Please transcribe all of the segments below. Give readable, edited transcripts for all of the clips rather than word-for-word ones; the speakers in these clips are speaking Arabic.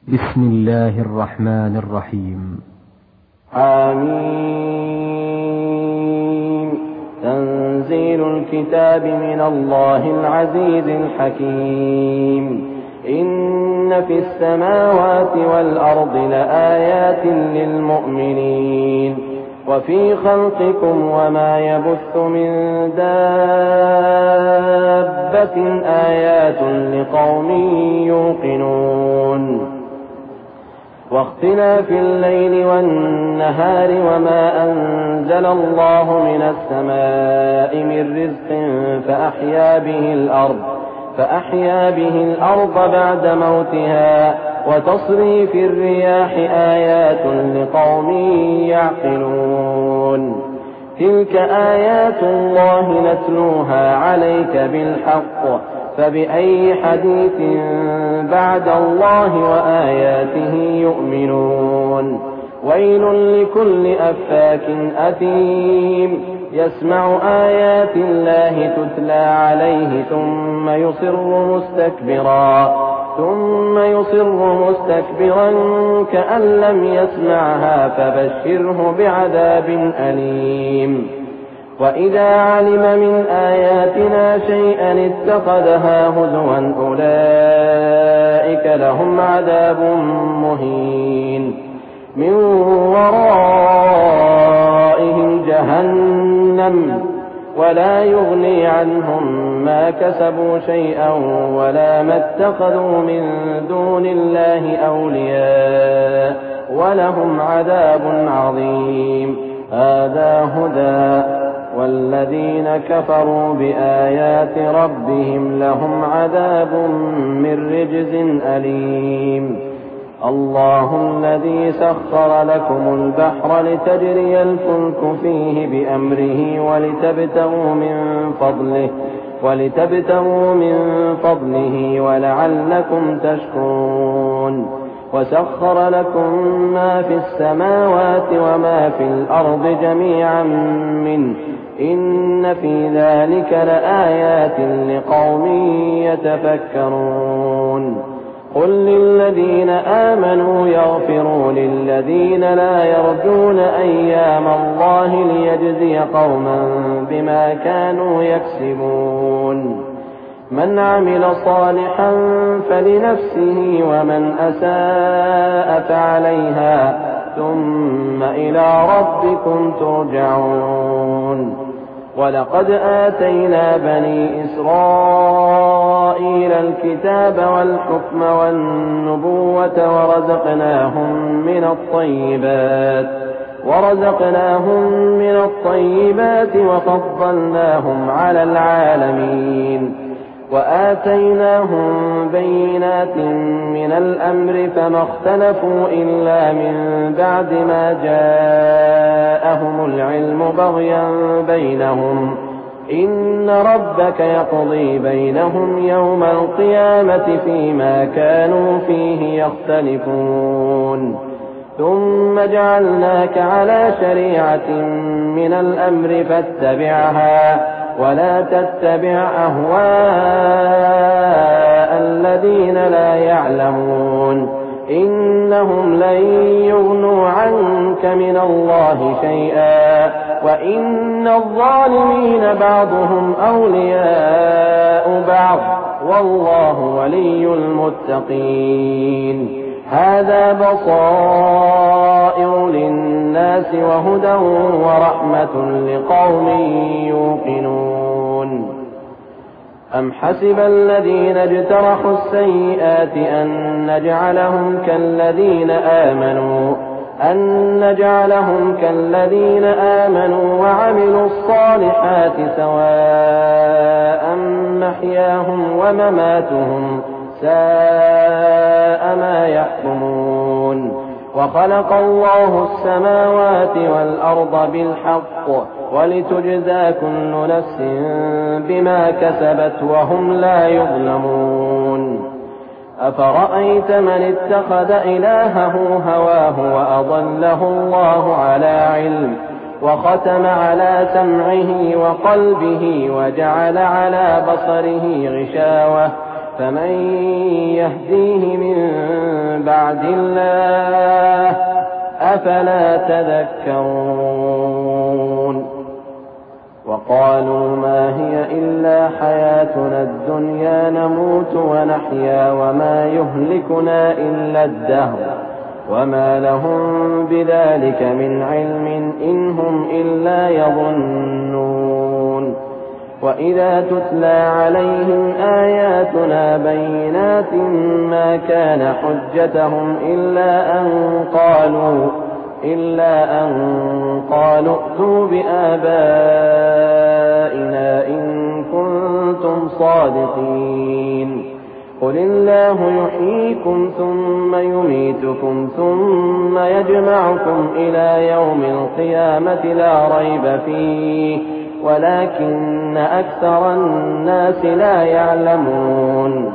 بسم الله الرحمن الرحيم. آمين. تنزيل الكتاب من الله العزيز الحكيم. إن في السماوات والأرض لآيات للمؤمنين وفي خلقكم وما يبث من دابة آيات لقوم يوقنون. واختلاف الليل والنهار وما أنزل الله من السماء من رزق فأحيا به الأرض بعد موتها وتصريف الرياح آيات لقوم يعقلون. تلك آيات الله نتلوها عليك بالحق فبأي حديث بعد الله وآياته يؤمنون. ويل لكل أفاك أثيم يسمع آيات الله تتلى عليه ثم يصر مستكبرا كأن لم يسمعها فبشره بعذاب أليم. وإذا علم من آياتنا شيئا اتخذها هزوا أولئك لهم عذاب مهين من ورائهم جهنم ولا يغني عنهم ما كسبوا شيئا ولا ما اتخذوا من دون الله أولياء ولهم عذاب عظيم. هذا هدى والذين كفروا بآيات ربهم لهم عذاب من رجز أليم. الله الذي سخر لكم البحر لتجري الفلك فيه بأمره ولتبتغوا من فضله ولعلكم تشكرون. وسخر لكم ما في السماوات وما في الأرض جميعا منه إن في ذلك لآيات لقوم يتفكرون. قل للذين آمنوا يغفروا للذين لا يرجون أيام الله ليجزي قوما بما كانوا يكسبون. من عمل صالحا فلنفسه ومن أساء فعليها ثم إلى ربكم ترجعون. ولقد آتينا بني إسرائيل الكتاب والحكم والنبوة ورزقناهم من الطيبات وفضلناهم على العالمين. وآتيناهم بينات من الأمر فما اختلفوا إلا من بعد ما جاءهم العلم بغيا بينهم. إن ربك يقضي بينهم يوم القيامة فيما كانوا فيه يختلفون. ثم جعلناك على شريعة من الأمر فاتبعها ولا تتبع أهواء الذين لا يعلمون إنهم لن يغنوا عنك من الله شيئا وإن الظالمين بعضهم أولياء بعض والله ولي المتقين. هذا بصائر للناس وهدى ورحمة لقوم يوقنون. أم حسب الذين اجترحوا السيئات أن نجعلهم كالذين آمنوا وعملوا الصالحات سواء محياهم ومماتهم ساء ما يحكمون. وخلق الله السماوات والأرض بالحق ولتجزى كل نفس بما كسبت وهم لا يظلمون. أفرأيت من اتخذ إلهه هواه وأضله الله على علم وختم على سمعه وقلبه وجعل على بصره غشاوة فمن يهديه من بعد الله أفلا تذكرون وقالوا ما هي إلا حياتنا الدنيا نموت ونحيا وما يهلكنا إلا الدهر وما لهم بذلك من علم إن هم إلا يظنون وإذا تتلى عليهم آياتنا بينات ما كان حجتهم إلا أن قالوا ائتوا بآبائنا إن كنتم صادقين قل الله يحييكم ثم يميتكم ثم يجمعكم إلى يوم القيامة لا ريب فيه ولكن أكثر الناس لا يعلمون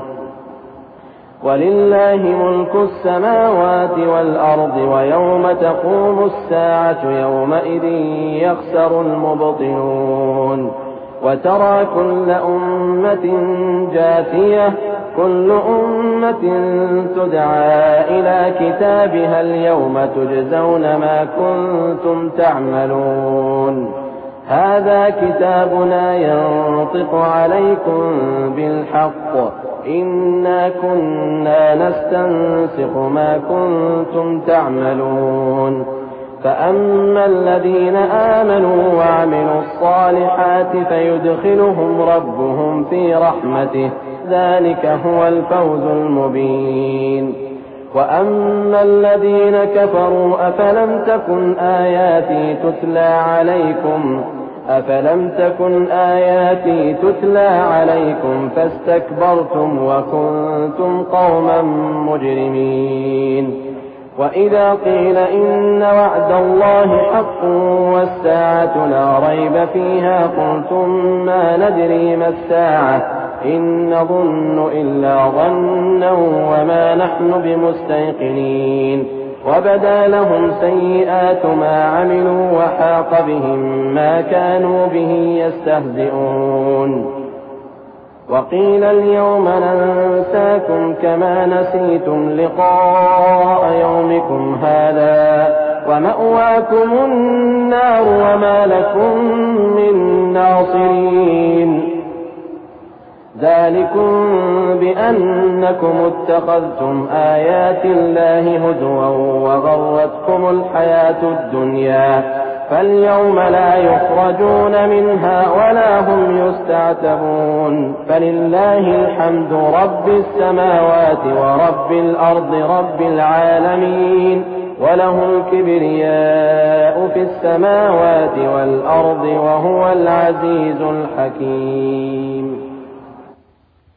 ولله ملك السماوات والأرض ويوم تقوم الساعة يومئذ يخسر المبطلون وترى كل أمة جاثية كل أمة تدعى إلى كتابها اليوم تجزون ما كنتم تعملون هذا كتابنا ينطق عليكم بالحق إنا كنا نستنسخ ما كنتم تعملون فأما الذين آمنوا وعملوا الصالحات فيدخلهم ربهم في رحمته ذلك هو الفوز المبين وأما الذين كفروا أفلم تكن آياتي تتلى عليكم فاستكبرتم وكنتم قوما مجرمين وإذا قيل إن وعد الله حق والساعة لا ريب فيها قلتم ما ندري ما الساعة إن نظن إلا ظنا وما نحن بمستيقنين وبدا لهم سيئات ما عملوا وحاق بهم ما كانوا به يستهزئون وقيل اليوم ننساكم كما نسيتم لقاء يومكم هذا ومأواكم النار وما لكم من ناصرين ذلكم بأنكم اتخذتم آيات الله هزوا وغرتكم الحياة الدنيا فاليوم لا يخرجون منها ولا هم يستعتبون فلله الحمد رب السماوات ورب الأرض رب العالمين وله الكبرياء في السماوات والأرض وهو العزيز الحكيم